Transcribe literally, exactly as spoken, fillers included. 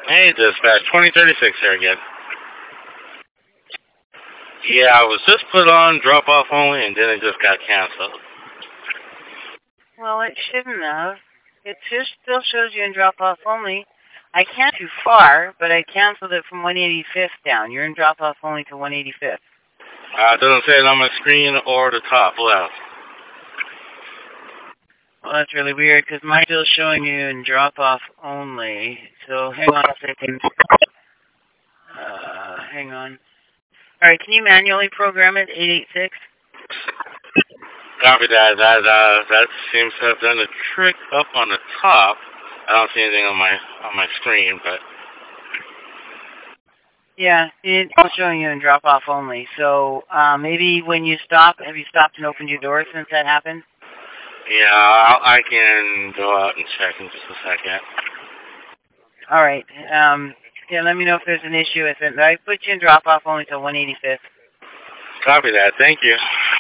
Hey, dispatch, twenty thirty-six here again. Yeah, I was just put on drop off only, and then it just got canceled. Well, it shouldn't have. It just still shows you in drop off only. I can't too far, but I canceled it from one eighty-fifth down. You're in drop off only to one eighty-fifth. Uh, it doesn't say it on my screen or the top left. Well, that's really weird because mine's still showing you in drop off only. So hang on a second. Uh, hang on. All right, can you manually program it, eight eighty-six? Copy that. That uh, that seems to have done the trick up on the top. I don't see anything on my on my screen, but yeah, it's still showing you in drop off only. So uh, maybe when you stop, have you stopped and opened your door since that happened? yeah, I'll, I can go out and check in just a second. All right. Um, yeah, let me know if there's an issue with it. I put you in drop off only till one eighty-fifth. Copy that. Thank you.